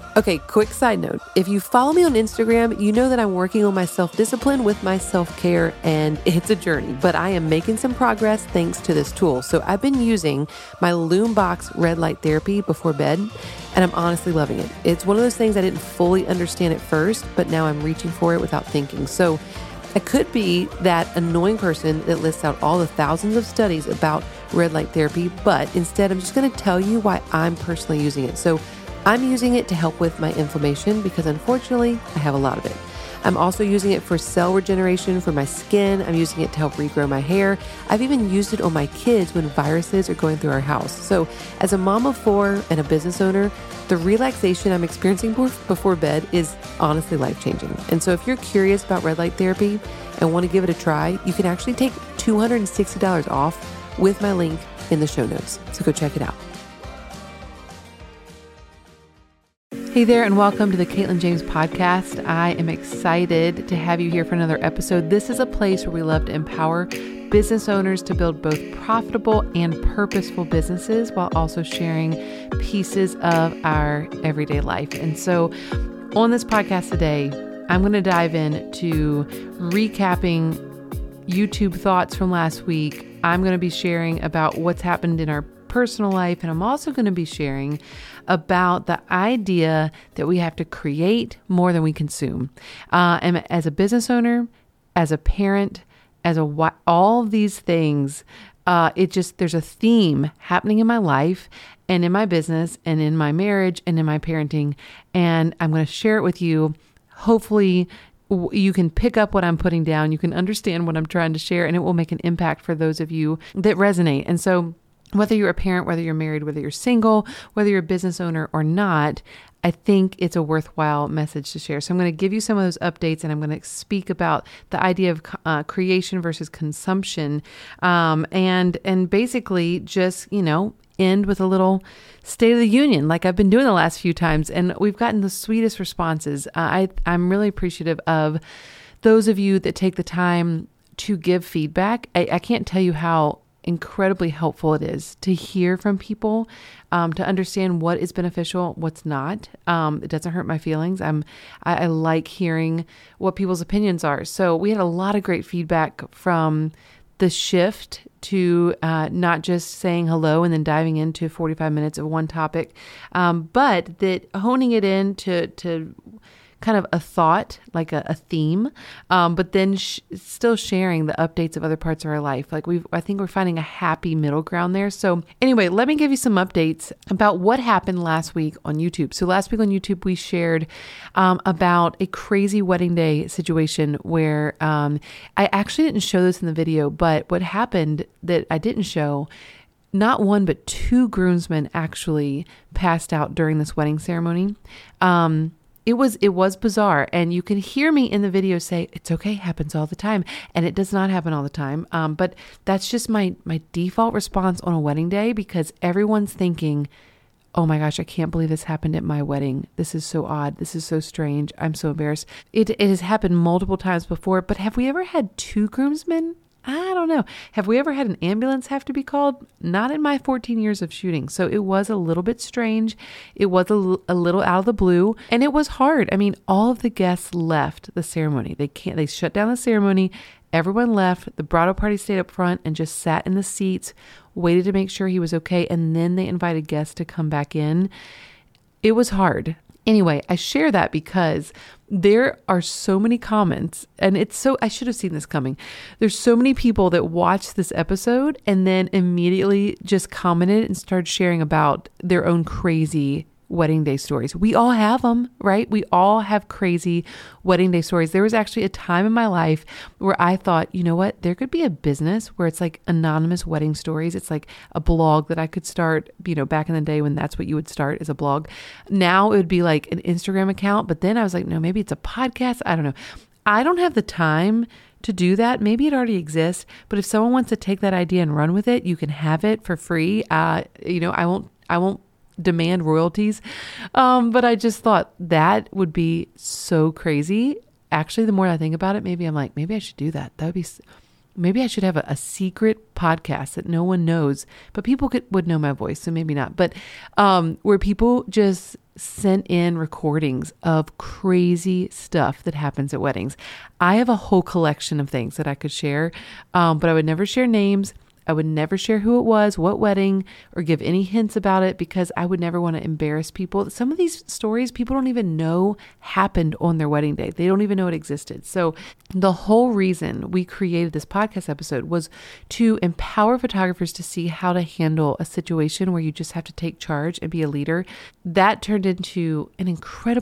Okay, quick side note. If you follow me on Instagram, you know that I'm working on my self-discipline with my self-care, and it's a journey, but I am making some progress thanks to this tool. So I've been using my Loombox red light therapy before bed, and I'm honestly loving it. It's one of those things I didn't fully understand at first, but now I'm reaching for it without thinking. So I could be that annoying person that lists out all the thousands of studies about red light therapy, but instead I'm just going to tell you why I'm personally using it. So I'm using it to help with my inflammation because unfortunately I have a lot of it. I'm also using it for cell regeneration for my skin. I'm using it to help regrow my hair. I've even used it on my kids when viruses are going through our house. So as a mom of 4 and a business owner, the relaxation I'm experiencing before bed is honestly life-changing. And so if you're curious about red light therapy and want to give it a try, you can actually take $260 off with my link in the show notes. So go check it out. Hey there, and welcome to the Caitlin James podcast. I am excited to have you here for another episode. This is a place where we love to empower business owners to build both profitable and purposeful businesses while also sharing pieces of our everyday life. And so on this podcast today, I'm going to dive into recapping YouTube thoughts from last week. I'm going to be sharing about what's happened in our personal life, and I'm also going to be sharing about the idea that we have to create more than we consume. And as a business owner, as a parent, all these things, there's a theme happening in my life and in my business and in my marriage and in my parenting. And I'm going to share it with you. Hopefully you can pick up what I'm putting down. You can understand what I'm trying to share, and it will make an impact for those of you that resonate. And so whether you're a parent, whether you're married, whether you're single, whether you're a business owner or not, I think it's a worthwhile message to share. So I'm going to give you some of those updates, and I'm going to speak about the idea of creation versus consumption, and basically just, end with a little State of the Union like I've been doing the last few times. And we've gotten the sweetest responses. I'm really appreciative of those of you that take the time to give feedback. I can't tell you how incredibly helpful it is to hear from people, to understand what is beneficial, what's not. It doesn't hurt my feelings. I like hearing what people's opinions are. So we had a lot of great feedback from the shift to not just saying hello and then diving into 45 minutes of one topic, but that honing it in to kind of a thought, like a theme, but then still sharing the updates of other parts of our life. I think we're finding a happy middle ground there. So anyway, let me give you some updates about what happened last week on YouTube. So last week on YouTube, we shared about a crazy wedding day situation where I actually didn't show this in the video, but what happened that I didn't show, not one, but 2 groomsmen actually passed out during this wedding ceremony. It was bizarre, and you can hear me in the video say, it's okay, happens all the time. And it does not happen all the time. But that's just my default response on a wedding day, because everyone's thinking, oh my gosh, I can't believe this happened at my wedding. This is so odd. This is so strange. I'm so embarrassed. It has happened multiple times before, but have we ever had 2 groomsmen? I don't know. Have we ever had an ambulance have to be called? Not in my 14 years of shooting. So it was a little bit strange. It was a little out of the blue, and it was hard. I mean, all of the guests left the ceremony. They shut down the ceremony. Everyone left. The bridal party stayed up front and just sat in the seats, waited to make sure he was okay. And then they invited guests to come back in. It was hard. Anyway, I share that because there are so many comments, and I should have seen this coming. There's so many people that watched this episode and then immediately just commented and started sharing about their own crazy wedding day stories. We all have them, right? We all have crazy wedding day stories. There was actually a time in my life where I thought, you know what? There could be a business where it's like anonymous wedding stories. It's like a blog that I could start, back in the day when that's what you would start as a blog. Now it would be like an Instagram account. But then I was like, no, maybe it's a podcast. I don't know. I don't have the time to do that. Maybe it already exists, but if someone wants to take that idea and run with it, you can have it for free. I won't demand royalties. But I just thought that would be so crazy. Actually, the more I think about it, maybe I'm like, maybe I should do that. Maybe I should have a secret podcast that no one knows, but people would know my voice. So maybe not, but, where people just sent in recordings of crazy stuff that happens at weddings. I have a whole collection of things that I could share, but I would never share names. I would never share who it was, what wedding, or give any hints about it because I would never want to embarrass people. Some of these stories people don't even know happened on their wedding day. They don't even know it existed. So the whole reason we created this podcast episode was to empower photographers to see how to handle a situation where you just have to take charge and be a leader. That turned into an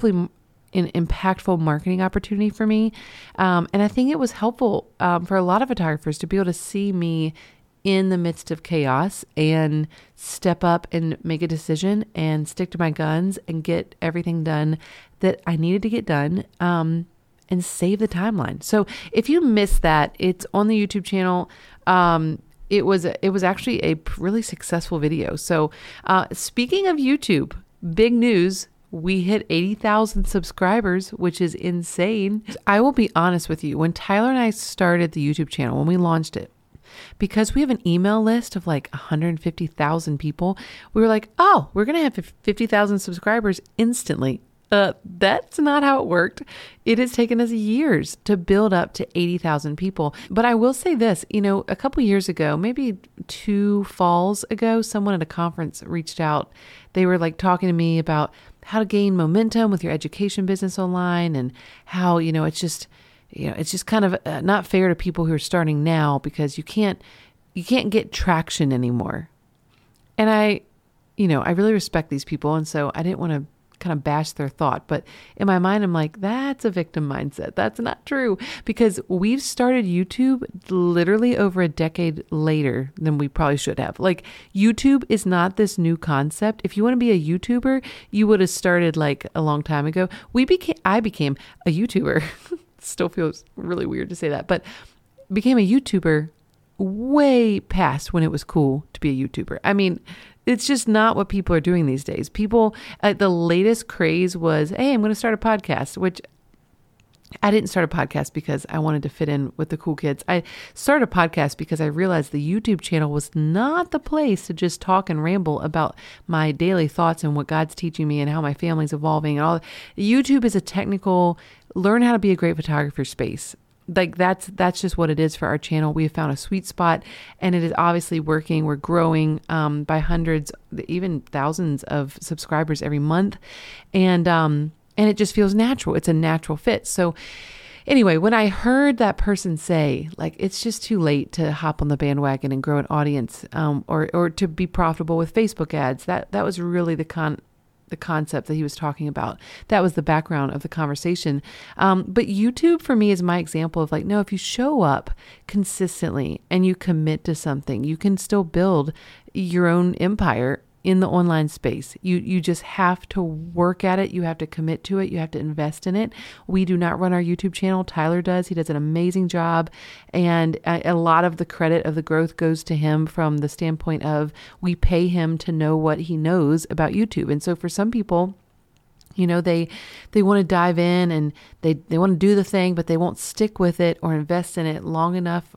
impactful marketing opportunity for me. And I think it was helpful for a lot of photographers to be able to see me in the midst of chaos and step up and make a decision and stick to my guns and get everything done that I needed to get done and save the timeline. So if you missed that, it's on the YouTube channel. It was actually a really successful video. So speaking of YouTube, big news. We hit 80,000 subscribers, which is insane. I will be honest with you. When Tyler and I started the YouTube channel, when we launched it, because we have an email list of like 150,000 people, we were like, oh, we're going to have 50,000 subscribers instantly. That's not how it worked. It has taken us years to build up to 80,000 people. But I will say this, a couple years ago, maybe 2 falls ago, someone at a conference reached out. They were like talking to me about how to gain momentum with your education business online and how, it's just kind of not fair to people who are starting now because you can't get traction anymore. And I really respect these people. And so I didn't want to kind of bash their thought, but in my mind, I'm like, that's a victim mindset. That's not true because we've started YouTube literally over a decade later than we probably should have. Like YouTube is not this new concept. If you want to be a YouTuber, you would have started like a long time ago. I became a YouTuber. Still feels really weird to say that, but became a YouTuber way past when it was cool to be a YouTuber. I mean, it's just not what people are doing these days. People, the latest craze was, hey, I'm going to start a podcast, which I didn't start a podcast because I wanted to fit in with the cool kids. I started a podcast because I realized the YouTube channel was not the place to just talk and ramble about my daily thoughts and what God's teaching me and how my family's evolving and all. YouTube is a technical, learn how to be a great photographer space. Like that's just what it is for our channel. We have found a sweet spot and it is obviously working. We're growing by hundreds, even thousands of subscribers every month. And it just feels natural. It's a natural fit. So anyway, when I heard that person say, like, it's just too late to hop on the bandwagon and grow an audience, or to be profitable with Facebook ads, that was really the concept that he was talking about. That was the background of the conversation. But YouTube for me is my example of like, no, if you show up consistently and you commit to something, you can still build your own empire in the online space. You just have to work at it. You have to commit to it. You have to invest in it. We do not run our YouTube channel. Tyler does. He does an amazing job. And a lot of the credit of the growth goes to him from the standpoint of we pay him to know what he knows about YouTube. And so for some people, they want to dive in and they want to do the thing, but they won't stick with it or invest in it long enough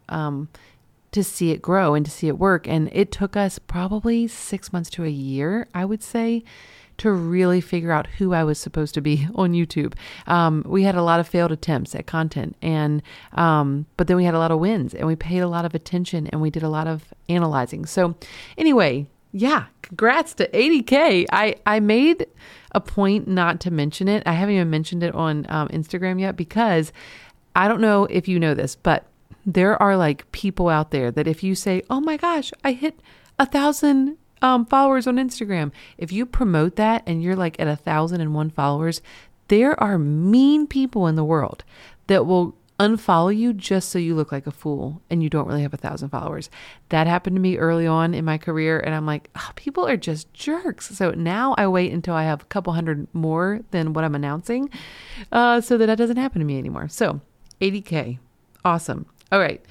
to see it grow and to see it work. And it took us probably 6 months to a year, I would say, to really figure out who I was supposed to be on YouTube. We had a lot of failed attempts at content, and but then we had a lot of wins, and we paid a lot of attention, and we did a lot of analyzing. So anyway, yeah, congrats to 80K. I made a point not to mention it. I haven't even mentioned it on Instagram yet because I don't know if you know this, but there are like people out there that if you say, oh my gosh, I hit 1,000 followers on Instagram. If you promote that and you're like at 1,001 followers, there are mean people in the world that will unfollow you just so you look like a fool and you don't really have 1,000 followers. That happened to me early on in my career. And I'm like, oh, people are just jerks. So now I wait until I have a couple hundred more than what I'm announcing so that doesn't happen to me anymore. So 80K. Awesome. All right.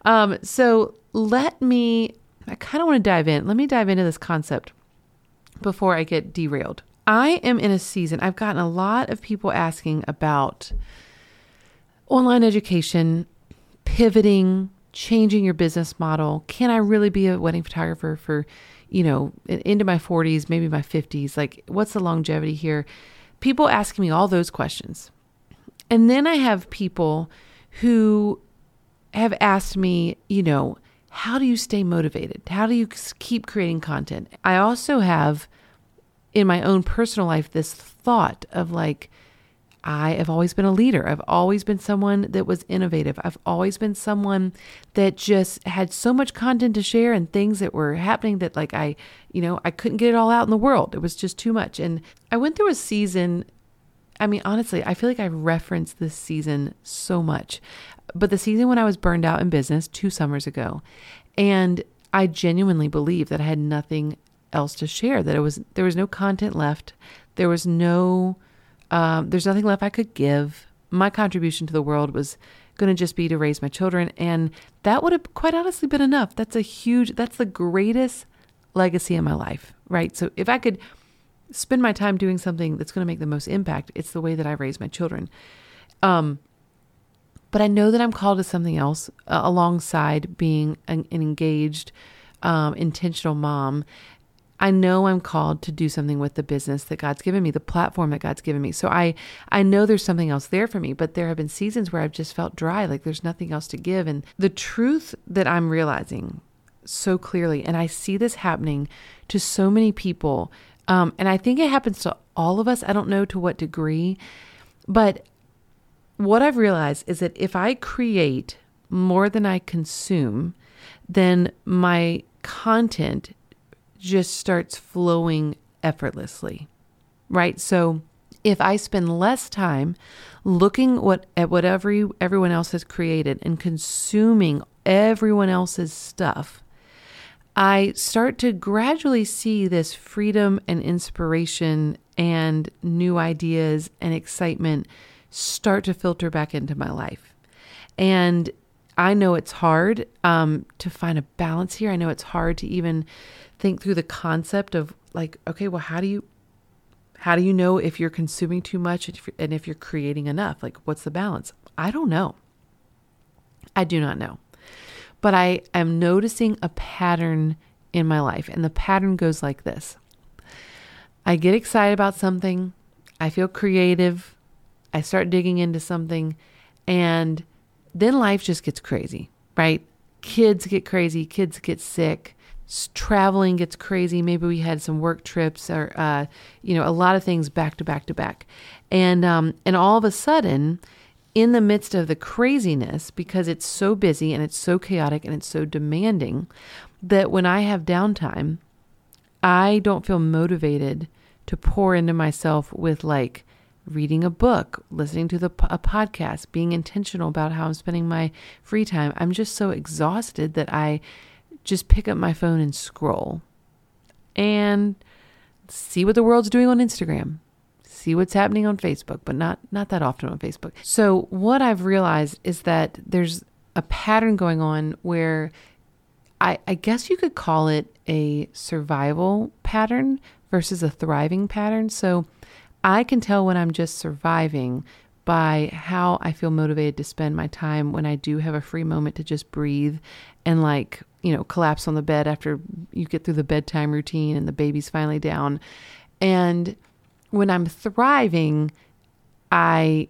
So I kind of want to dive in. Let me dive into this concept before I get derailed. I am in a season, I've gotten a lot of people asking about online education, pivoting, changing your business model. Can I really be a wedding photographer for, into my 40s, maybe my 50s, like what's the longevity here? People asking me all those questions. And then I have people who have asked me, how do you stay motivated? How do you keep creating content? I also have in my own personal life this thought of like, I have always been a leader. I've always been someone that was innovative. I've always been someone that just had so much content to share and things that were happening that like I couldn't get it all out in the world. It was just too much. And I went through a season. I mean, honestly, I feel like I referenced this season so much, but the season when I was burned out in business 2 summers ago, and I genuinely believe that I had nothing else to share, that there was no content left. There's nothing left I could give. My contribution to the world was going to just be to raise my children. And that would have quite honestly been enough. That's the greatest legacy in my life, right? So if I could spend my time doing something that's going to make the most impact, it's the way that I raise my children. But I know that I'm called to something else alongside being an engaged, intentional mom. I know I'm called to do something with the business that God's given me, the platform that God's given me. So I know there's something else there for me, but there have been seasons where I've just felt dry, like there's nothing else to give. And the truth that I'm realizing so clearly, and I see this happening to so many people, and I think it happens to all of us. I don't know to what degree, but what I've realized is that if I create more than I consume, then my content just starts flowing effortlessly, right? So if I spend less time looking at what everyone else has created and consuming everyone else's stuff, I start to gradually see this freedom and inspiration and new ideas and excitement start to filter back into my life. And I know it's hard to find a balance here. I know it's hard to even think through the concept of like, okay, well, how do you know if you're consuming too much and if you're creating enough? Like, what's the balance? I don't know. I do not know. But I am noticing a pattern in my life, and the pattern goes like this. I get excited about something. I feel creative. I start digging into something, and then life just gets crazy, right? Kids get crazy. Kids get sick. Traveling gets crazy. Maybe we had some work trips or, a lot of things back to back to back. And all of a sudden, in the midst of the craziness, because it's so busy and it's so chaotic and it's so demanding, that when I have downtime, I don't feel motivated to pour into myself with like reading a book, listening to a podcast, being intentional about how I'm spending my free time. I'm just so exhausted that I just pick up my phone and scroll and see what the world's doing on Instagram, see what's happening on Facebook, but not that often on Facebook. So what I've realized is that there's a pattern going on where I guess you could call it a survival pattern versus a thriving pattern. So I can tell when I'm just surviving by how I feel motivated to spend my time when I do have a free moment to just breathe and collapse on the bed after you get through the bedtime routine and the baby's finally down. And when I'm thriving, let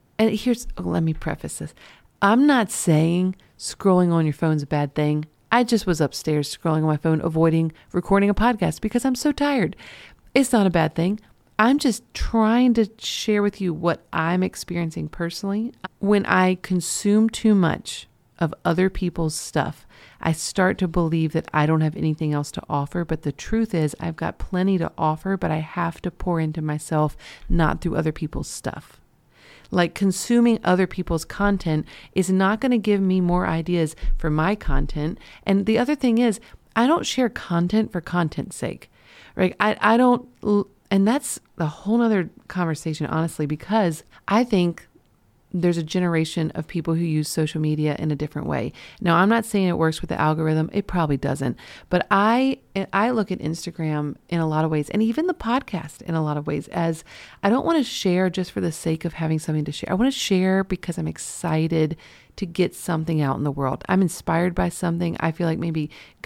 me preface this. I'm not saying scrolling on your phone's a bad thing. I just was upstairs scrolling on my phone, avoiding recording a podcast because I'm so tired. It's not a bad thing. I'm just trying to share with you what I'm experiencing personally. When I consume too much of other people's stuff, I start to believe that I don't have anything else to offer. But the truth is I've got plenty to offer, but I have to pour into myself, not through other people's stuff. Like consuming other people's content is not going to give me more ideas for my content. And the other thing is I don't share content for content's sake, right? I don't, and that's a whole nother conversation, honestly, because I think there's a generation of people who use social media in a different way. Now, I'm not saying it works with the algorithm. It probably doesn't. But I look at Instagram in a lot of ways, and even the podcast in a lot of ways, as I don't want to share just for the sake of having something to share. I want to share because I'm excited to get something out in the world. I'm inspired by something. I feel like maybe God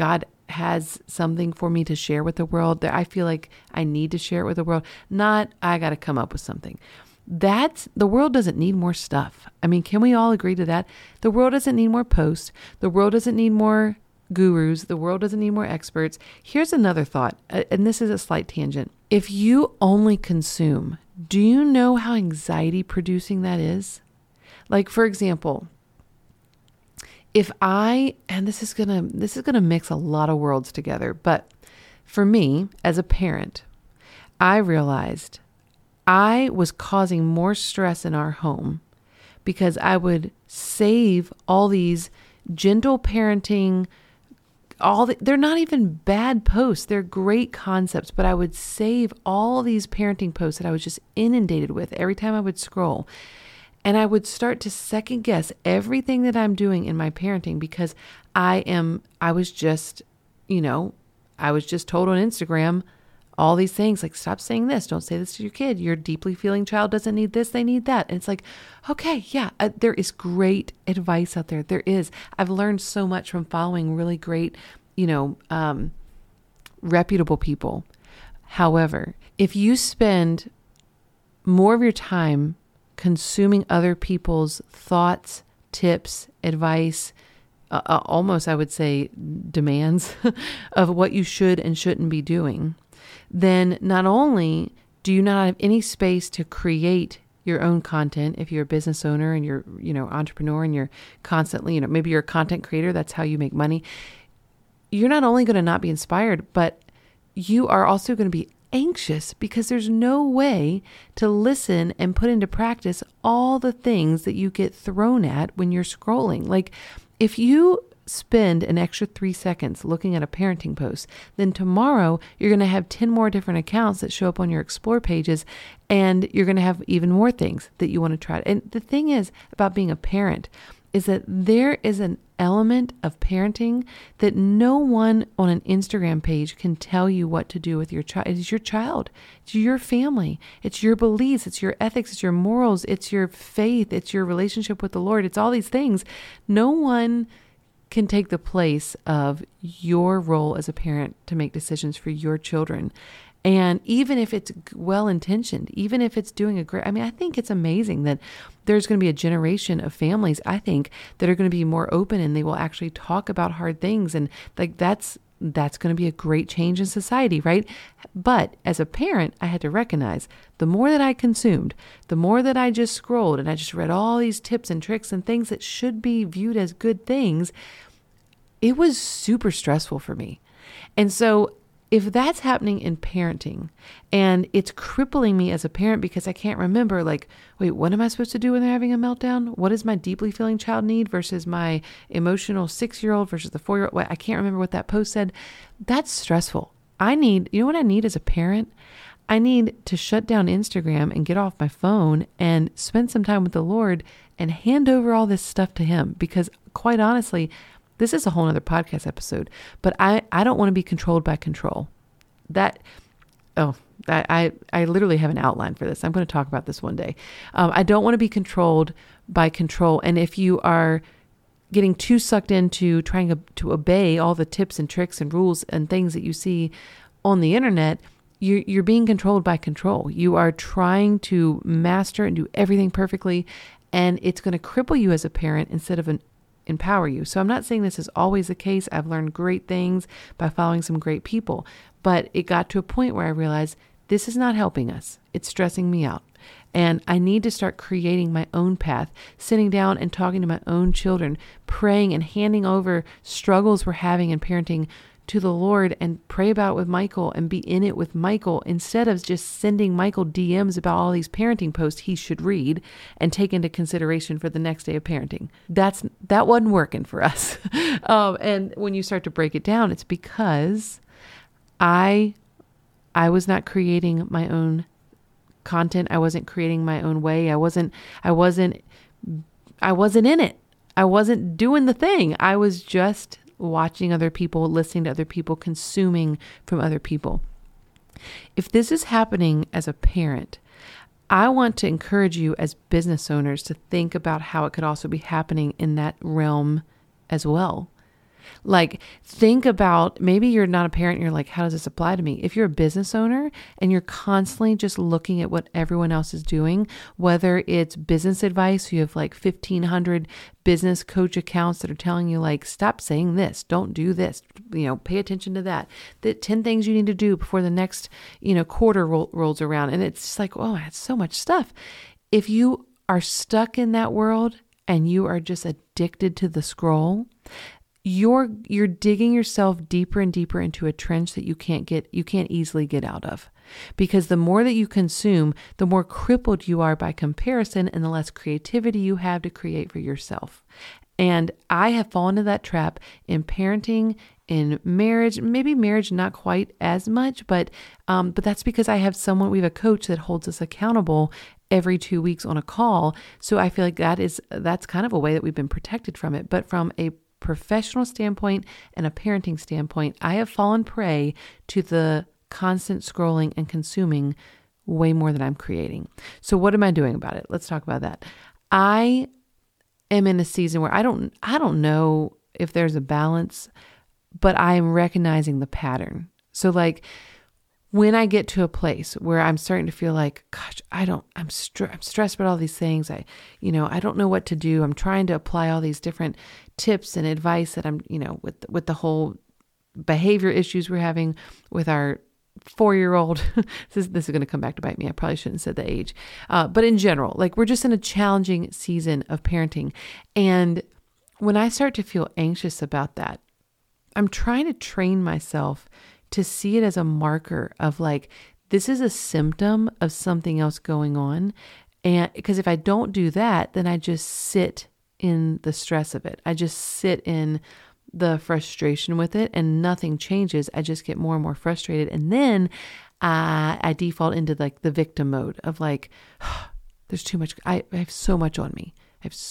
has something for me to share with the world, that I feel like I need to share it with the world, not I got to come up with something. The world doesn't need more stuff. I mean, can we all agree to that? The world doesn't need more posts. The world doesn't need more gurus. The world doesn't need more experts. Here's another thought, and this is a slight tangent. If you only consume, do you know how anxiety producing that is? Like, for example, if and this is gonna mix a lot of worlds together, but for me as a parent, I realized I was causing more stress in our home because I would save all these gentle parenting, they're not even bad posts. They're great concepts, but I would save all these parenting posts that I was just inundated with every time I would scroll. And I would start to second guess everything that I'm doing in my parenting because I was just told on Instagram all these things like, stop saying this, don't say this to your kid. Your deeply feeling child doesn't need this, they need that. And it's like, okay, yeah, there is great advice out there. There is. I've learned so much from following really great, reputable people. However, if you spend more of your time consuming other people's thoughts, tips, advice, almost I would say demands of what you should and shouldn't be doing, then not only do you not have any space to create your own content if you're a business owner and you're, entrepreneur and you're constantly, maybe you're a content creator, that's how you make money. You're not only going to not be inspired, but you are also going to be anxious because there's no way to listen and put into practice all the things that you get thrown at when you're scrolling. Like if you spend an extra 3 seconds looking at a parenting post, then tomorrow you're going to have 10 more different accounts that show up on your explore pages, and you're going to have even more things that you want to try. And the thing is about being a parent is that there is an element of parenting that no one on an Instagram page can tell you what to do with your child. It is your child. It's your family. It's your beliefs. It's your ethics. It's your morals. It's your faith. It's your relationship with the Lord. It's all these things. No one can take the place of your role as a parent to make decisions for your children. And even if it's well-intentioned, even if it's doing I think it's amazing that there's going to be a generation of families, I think, that are going to be more open and they will actually talk about hard things. And like, that's going to be a great change in society, right? But as a parent, I had to recognize the more that I consumed, the more that I just scrolled and I just read all these tips and tricks and things that should be viewed as good things, it was super stressful for me. And so if that's happening in parenting and it's crippling me as a parent because I can't remember, like, wait, what am I supposed to do when they're having a meltdown? What does my deeply feeling child need versus my emotional 6-year-old versus the 4-year-old? I can't remember what that post said. That's stressful. You know what I need as a parent? I need to shut down Instagram and get off my phone and spend some time with the Lord and hand over all this stuff to Him, because quite honestly, this is a whole nother podcast episode, but I don't want to be controlled by control. I literally have an outline for this. I'm going to talk about this one day. I don't want to be controlled by control. And if you are getting too sucked into trying to obey all the tips and tricks and rules and things that you see on the internet, you're being controlled by control. You are trying to master and do everything perfectly, and it's going to cripple you as a parent instead of empower you. So I'm not saying this is always the case. I've learned great things by following some great people, but it got to a point where I realized this is not helping us. It's stressing me out. And I need to start creating my own path, sitting down and talking to my own children, praying and handing over struggles we're having in parenting to the Lord, and pray about it with Michael and be in it with Michael, instead of just sending Michael DMs about all these parenting posts he should read and take into consideration for the next day of parenting. That wasn't working for us. And when you start to break it down, it's because I was not creating my own content. I wasn't creating my own way. I wasn't in it. I wasn't doing the thing. I was just watching other people, listening to other people, consuming from other people. If this is happening as a parent, I want to encourage you as business owners to think about how it could also be happening in that realm as well. Like, think about, maybe you're not a parent and you're like, how does this apply to me? If you're a business owner and you're constantly just looking at what everyone else is doing, whether it's business advice, you have like 1,500 business coach accounts that are telling you like, stop saying this, don't do this, pay attention to that, the 10 things you need to do before the next, quarter rolls around. And it's just like, oh, I had so much stuff. If you are stuck in that world and you are just addicted to the scroll, you're digging yourself deeper and deeper into a trench that you can't easily get out of. Because the more that you consume, the more crippled you are by comparison and the less creativity you have to create for yourself. And I have fallen into that trap in parenting, in marriage, maybe marriage not quite as much, but that's because we have a coach that holds us accountable every 2 weeks on a call. So I feel like that's kind of a way that we've been protected from it. But from a professional standpoint and a parenting standpoint, I have fallen prey to the constant scrolling and consuming way more than I'm creating. So what am I doing about it? Let's talk about that. I am in a season where I don't know if there's a balance, but I am recognizing the pattern. So like when I get to a place where I'm starting to feel like, gosh, I'm stressed about all these things. I don't know what to do. I'm trying to apply all these different tips and advice that I'm, with the whole behavior issues we're having with our 4-year-old. This is going to come back to bite me. I probably shouldn't have said the age. But in general, like we're just in a challenging season of parenting. And when I start to feel anxious about that, I'm trying to train myself to see it as a marker of like, this is a symptom of something else going on. And because if I don't do that, then I just sit in the stress of it. I just sit in the frustration with it and nothing changes. I just get more and more frustrated. And then I default into like the victim mode of like, oh, there's too much. I have so much on me.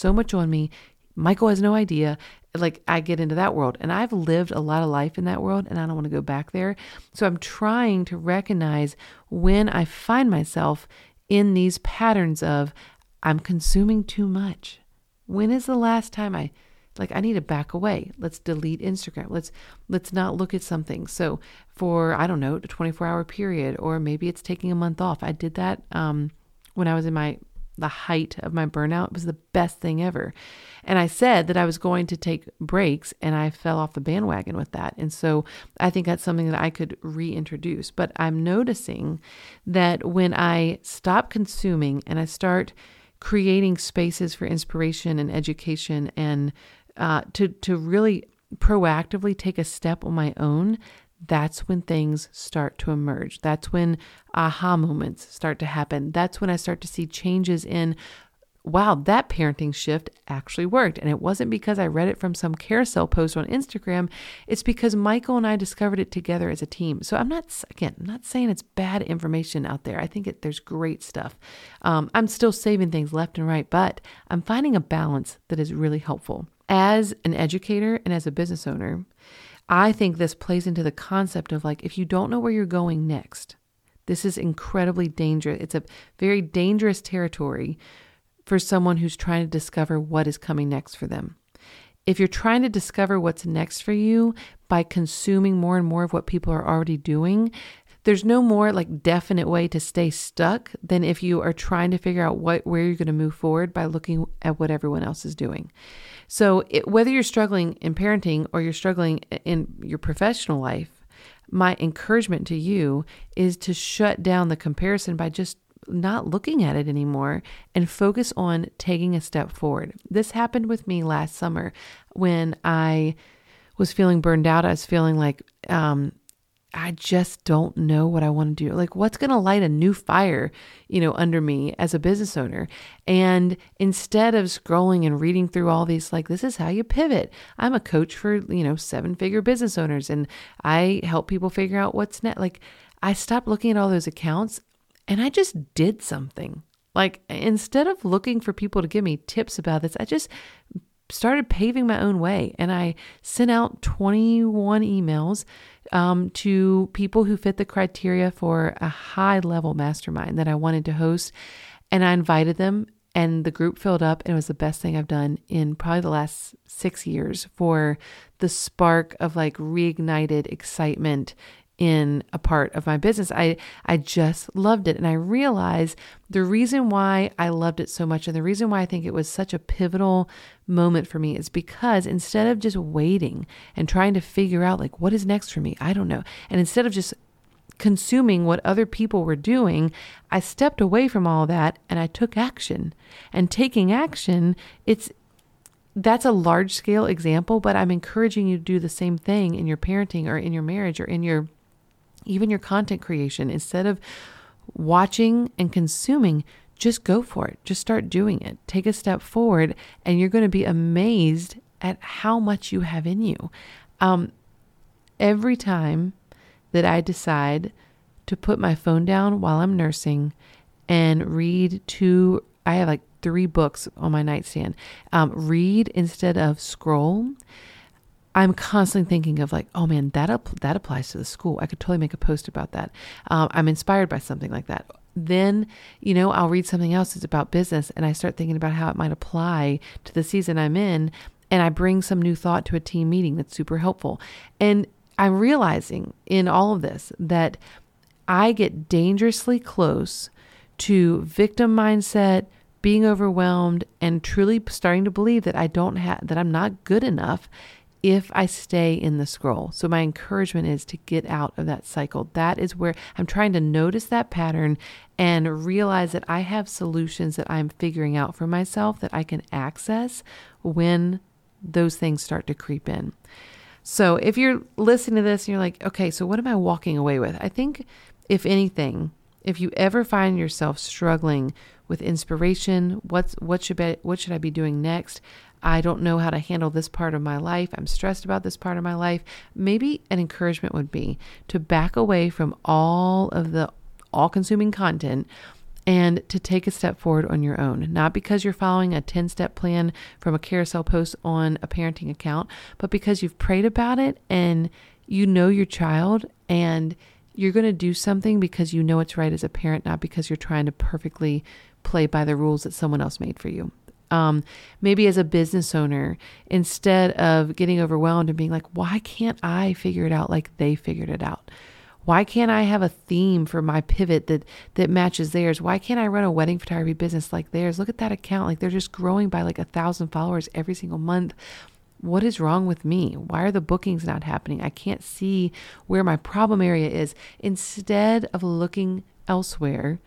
Michael has no idea. Like I get into that world and I've lived a lot of life in that world and I don't want to go back there. So I'm trying to recognize when I find myself in these patterns of I'm consuming too much. When is the last time I need to back away? Let's delete Instagram. Let's not look at something. So for, I don't know, a 24-hour period, or maybe it's taking a month off. I did that when I was in the height of my burnout. It was the best thing ever. And I said that I was going to take breaks and I fell off the bandwagon with that. And so I think that's something that I could reintroduce. But I'm noticing that when I stop consuming and I start creating spaces for inspiration and education and to really proactively take a step on my own, that's when things start to emerge. That's when aha moments start to happen. That's when I start to see changes in, wow, that parenting shift actually worked. And it wasn't because I read it from some carousel post on Instagram. It's because Michael and I discovered it together as a team. So I'm not saying it's bad information out there. I think there's great stuff. I'm still saving things left and right, but I'm finding a balance that is really helpful. As an educator and as a business owner, I think this plays into the concept of like, if you don't know where you're going next, this is incredibly dangerous. It's a very dangerous territory for someone who's trying to discover what is coming next for them. If you're trying to discover what's next for you by consuming more and more of what people are already doing, there's no more like definite way to stay stuck than if you are trying to figure out where you're going to move forward by looking at what everyone else is doing. So whether you're struggling in parenting or you're struggling in your professional life, my encouragement to you is to shut down the comparison by just not looking at it anymore and focus on taking a step forward. This happened with me last summer when I was feeling burned out. I was feeling like, I just don't know what I want to do. Like, what's going to light a new fire, under me as a business owner? And instead of scrolling and reading through all these, like, this is how you pivot. I'm a coach for, 7-figure business owners, and I help people figure out what's next. Like, I stopped looking at all those accounts and I just did something. Like, instead of looking for people to give me tips about this, I just started paving my own way. And I sent out 21 emails to people who fit the criteria for a high-level mastermind that I wanted to host. And I invited them and the group filled up, and it was the best thing I've done in probably the last 6 years for the spark of like reignited excitement in a part of my business. I just loved it. And I realized the reason why I loved it so much and the reason why I think it was such a pivotal moment for me is because instead of just waiting and trying to figure out like, what is next for me? I don't know. And instead of just consuming what other people were doing, I stepped away from all that and I took action. And taking action, that's a large scale example, but I'm encouraging you to do the same thing in your parenting or in your marriage or in even your content creation. Instead of watching and consuming, just go for it. Just start doing it. Take a step forward and you're going to be amazed at how much you have in you. Every time that I decide to put my phone down while I'm nursing and I have like 3 books on my nightstand, read instead of scroll. I'm constantly thinking of like, oh man, that applies to the school. I could totally make a post about that. I'm inspired by something like that. Then, I'll read something else that's about business and I start thinking about how it might apply to the season I'm in. And I bring some new thought to a team meeting that's super helpful. And I'm realizing in all of this that I get dangerously close to victim mindset, being overwhelmed, and truly starting to believe that that I'm not good enough if I stay in the scroll. So my encouragement is to get out of that cycle. That is where I'm trying to notice that pattern and realize that I have solutions that I'm figuring out for myself that I can access when those things start to creep in. So if you're listening to this and you're like, okay, so what am I walking away with? I think if anything, if you ever find yourself struggling with inspiration, what should I be doing next? I don't know how to handle this part of my life. I'm stressed about this part of my life. Maybe an encouragement would be to back away from all of the all-consuming content and to take a step forward on your own. Not because you're following a 10-step plan from a carousel post on a parenting account, but because you've prayed about it and you know your child and you're going to do something because you know it's right as a parent, not because you're trying to perfectly play by the rules that someone else made for you. Maybe as a business owner, instead of getting overwhelmed and being like, why can't I figure it out like they figured it out? Why can't I have a theme for my pivot that matches theirs? Why can't I run a wedding photography business like theirs? Look at that account. Like they're just growing by like 1,000 followers every single month. What is wrong with me? Why are the bookings not happening? I can't see where my problem area is. Instead of looking elsewhere,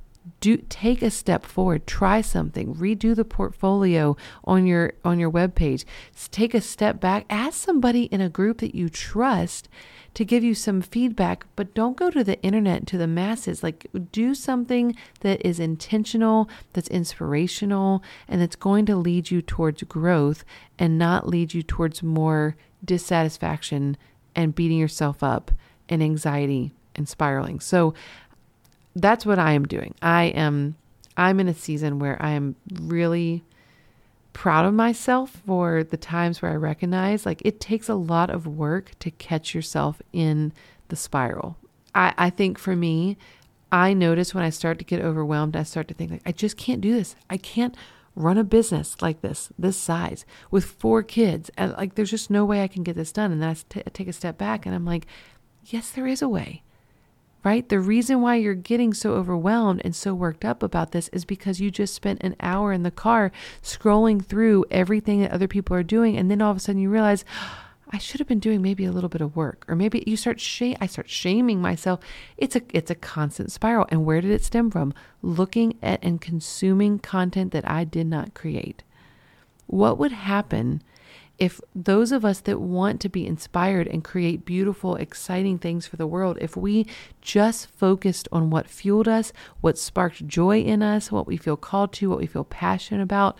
take a step forward, try something, redo the portfolio on your webpage, take a step back, ask somebody in a group that you trust to give you some feedback, but don't go to the internet and to the masses. Like do something that is intentional, that's inspirational, and that's going to lead you towards growth and not lead you towards more dissatisfaction and beating yourself up and anxiety and spiraling. So that's what I am doing. I'm in a season where I am really proud of myself for the times where I recognize like it takes a lot of work to catch yourself in the spiral. I think for me, I notice when I start to get overwhelmed, I start to think like, I just can't do this. I can't run a business like this size with 4 kids. And like, there's just no way I can get this done. And then I take a step back and I'm like, yes, there is a way. Right? The reason why you're getting so overwhelmed and so worked up about this is because you just spent an hour in the car scrolling through everything that other people are doing. And then all of a sudden you realize, I should have been doing maybe a little bit of work, or maybe I start shaming myself. It's a constant spiral. And where did it stem from? Looking at and consuming content that I did not create. What would happen if those of us that want to be inspired and create beautiful, exciting things for the world, if we just focused on what fueled us, what sparked joy in us, what we feel called to, what we feel passionate about,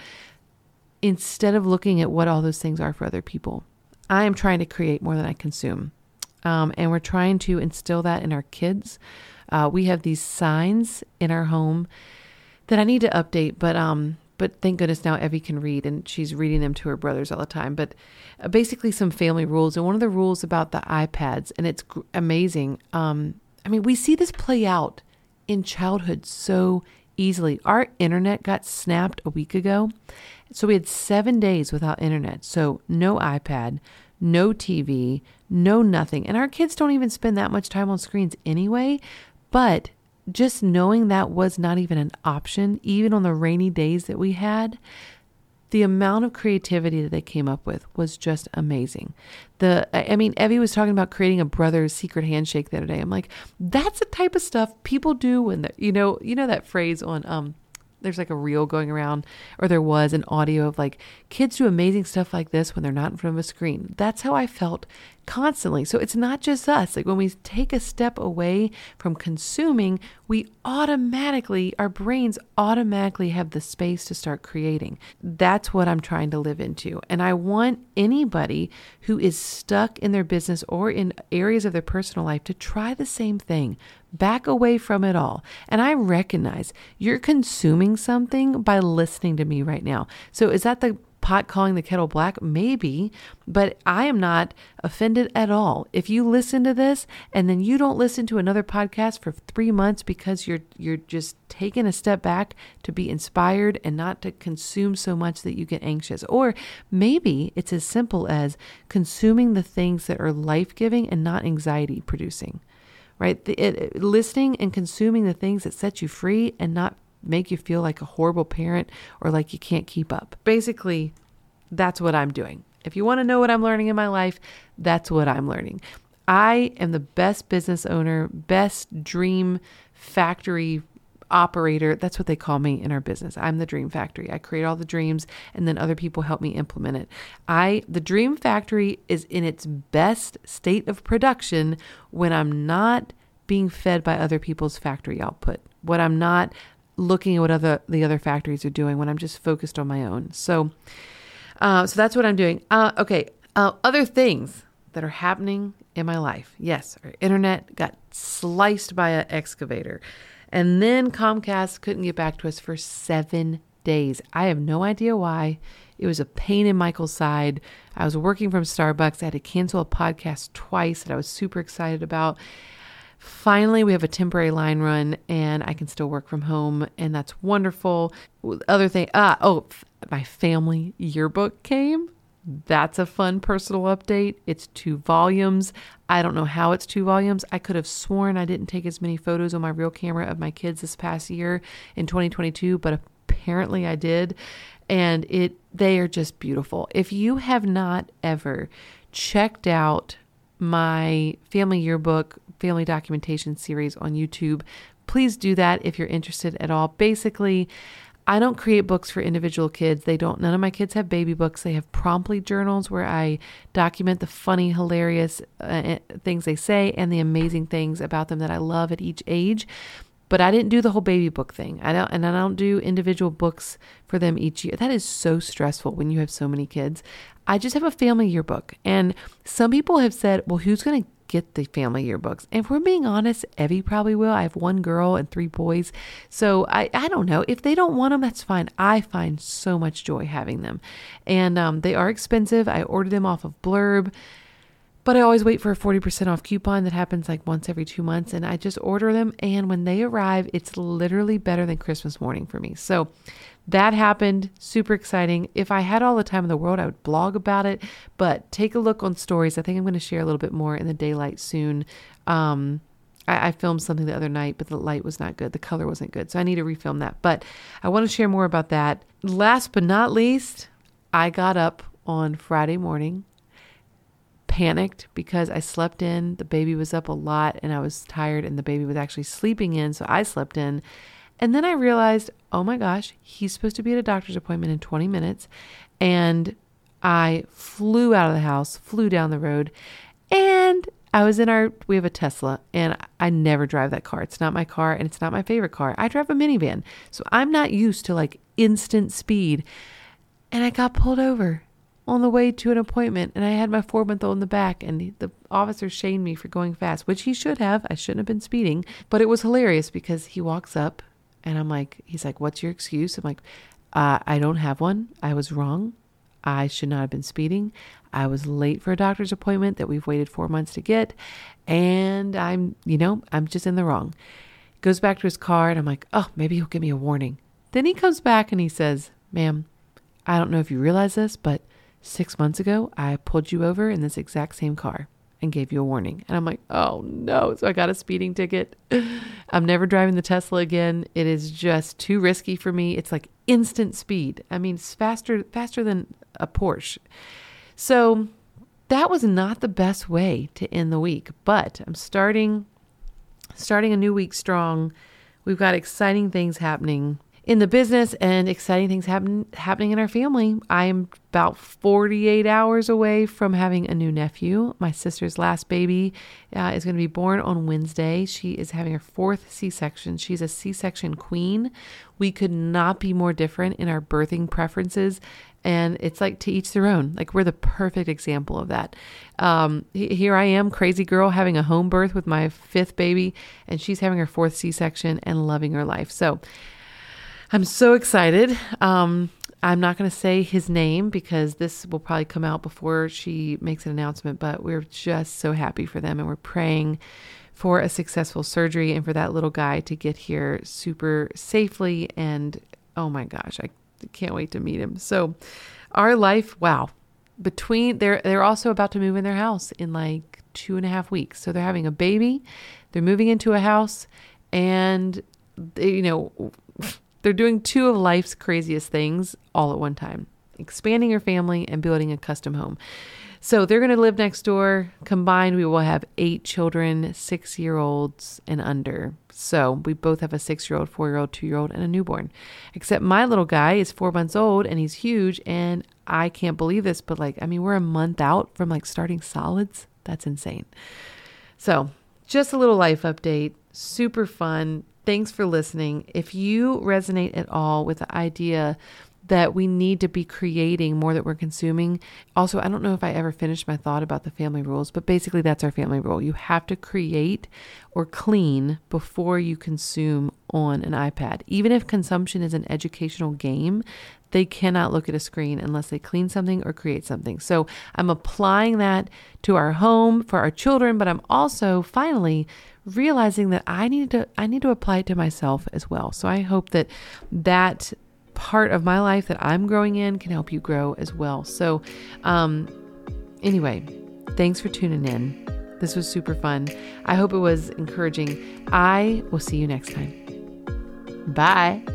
instead of looking at what all those things are for other people? I am trying to create more than I consume. And we're trying to instill that in our kids. We have these signs in our home that I need to update, but thank goodness now Evie can read and she's reading them to her brothers all the time. But basically some family rules. And one of the rules about the iPads, and it's amazing. We see this play out in childhood so easily. Our internet got snapped a week ago. So we had 7 days without internet. So no iPad, no TV, no nothing. And our kids don't even spend that much time on screens anyway. But just knowing that was not even an option, even on the rainy days that we had, the amount of creativity that they came up with was just amazing. Evie was talking about creating a brother's secret handshake the other day. I'm like, that's the type of stuff people do when you know that phrase on, there's like a reel going around, or there was an audio of like kids do amazing stuff like this when they're not in front of a screen. That's how I felt constantly. So it's not just us. Like when we take a step away from consuming, our brains automatically have the space to start creating. That's what I'm trying to live into. And I want anybody who is stuck in their business or in areas of their personal life to try the same thing. Back away from it all. And I recognize you're consuming something by listening to me right now. So is that the pot calling the kettle black? Maybe, but I am not offended at all. If you listen to this and then you don't listen to another podcast for 3 months because you're just taking a step back to be inspired and not to consume so much that you get anxious. Or maybe it's as simple as consuming the things that are life-giving and not anxiety producing. Right? Listening and consuming the things that set you free and not make you feel like a horrible parent or like you can't keep up. Basically, that's what I'm doing. If you want to know what I'm learning in my life, that's what I'm learning. I am the best business owner, best dream factory operator. That's what they call me in our business. I'm the dream factory. I create all the dreams and then other people help me implement it. The dream factory is in its best state of production when I'm not being fed by other people's factory output, when I'm not looking at what the other factories are doing, when I'm just focused on my own. So that's what I'm doing. Other things that are happening in my life. Yes, our internet got sliced by an excavator. And then Comcast couldn't get back to us for 7 days. I have no idea why. It was a pain in Michael's side. I was working from Starbucks. I had to cancel a podcast twice that I was super excited about. Finally, we have a temporary line run and I can still work from home, and that's wonderful. Other thing, my family yearbook came. That's a fun personal update. It's 2 volumes. I don't know how it's 2 volumes. I could have sworn I didn't take as many photos on my real camera of my kids this past year in 2022, but apparently I did. And they are just beautiful. If you have not ever checked out my family yearbook, family documentation series on YouTube, please do that if you're interested at all. Basically, I don't create books for individual kids. None of my kids have baby books. They have promptly journals where I document the funny, hilarious things they say and the amazing things about them that I love at each age. But I didn't do the whole baby book thing. I don't do individual books for them each year. That is so stressful when you have so many kids. I just have a family yearbook. And some people have said, well, who's going to get the family yearbooks? And if we're being honest, Evie probably will. I have 1 girl and 3 boys. So I don't know. If they don't want them, that's fine. I find so much joy having them. And they are expensive. I order them off of Blurb. But I always wait for a 40% off coupon that happens like once every 2 months. And I just order them. And when they arrive, it's literally better than Christmas morning for me. So that happened. Super exciting. If I had all the time in the world, I would blog about it. But take a look on stories. I think I'm going to share a little bit more in the daylight soon. I filmed something the other night, but the light was not good. The color wasn't good. So I need to refilm that. But I want to share more about that. Last but not least, I got up on Friday morning, panicked because I slept in. The baby was up a lot and I was tired, and the baby was actually sleeping in. So I slept in. And then I realized, oh my gosh, he's supposed to be at a doctor's appointment in 20 minutes. And I flew out of the house, flew down the road, and I was we have a Tesla, and I never drive that car. It's not my car, and it's not my favorite car. I drive a minivan. So I'm not used to like instant speed. And I got pulled over on the way to an appointment, and I had my 4-month-old in the back, and the officer shamed me for going fast, which he should have. I shouldn't have been speeding, but it was hilarious because he walks up and he's like, what's your excuse? I'm like, I don't have one. I was wrong. I should not have been speeding. I was late for a doctor's appointment that we've waited 4 months to get. And I'm just in the wrong. Goes back to his car and I'm like, oh, maybe he'll give me a warning. Then he comes back and he says, ma'am, I don't know if you realize this, but 6 months ago, I pulled you over in this exact same car and gave you a warning. And I'm like, oh no. So I got a speeding ticket. I'm never driving the Tesla again. It is just too risky for me. It's like instant speed. I mean, it's faster than a Porsche. So that was not the best way to end the week, but I'm starting a new week strong. We've got exciting things happening in the business and exciting things happening in our family. I'm about 48 hours away from having a new nephew. My sister's last baby is going to be born on Wednesday. She is having her 4th C-section. She's a C-section queen. We could not be more different in our birthing preferences. And it's like to each their own. Like we're the perfect example of that. Here I am, crazy girl, having a home birth with my 5th baby, and she's having her 4th C-section and loving her life. So I'm so excited. I'm not going to say his name because this will probably come out before she makes an announcement, but we're just so happy for them. And we're praying for a successful surgery and for that little guy to get here super safely. And oh my gosh, I can't wait to meet him. So our life, wow. They're also about to move in their house in like 2.5 weeks. So they're having a baby, they're moving into a house, and they're doing 2 of life's craziest things all at one time, expanding your family and building a custom home. So they're going to live next door. Combined, we will have 8 children, 6-year-olds and under. So we both have a 6-year-old, 4-year-old, 2-year-old, and a newborn. Except my little guy is 4 months old and he's huge. And I can't believe this, but we're a month out from starting solids. That's insane. So just a little life update. Super fun. Thanks for listening. If you resonate at all with the idea that we need to be creating more that we're consuming. Also, I don't know if I ever finished my thought about the family rules, but basically that's our family rule. You have to create or clean before you consume on an iPad. Even if consumption is an educational game, they cannot look at a screen unless they clean something or create something. So I'm applying that to our home for our children, but I'm also finally realizing that I need to apply it to myself as well. So I hope that part of my life that I'm growing in can help you grow as well. So anyway, thanks for tuning in. This was super fun. I hope it was encouraging. I will see you next time. Bye.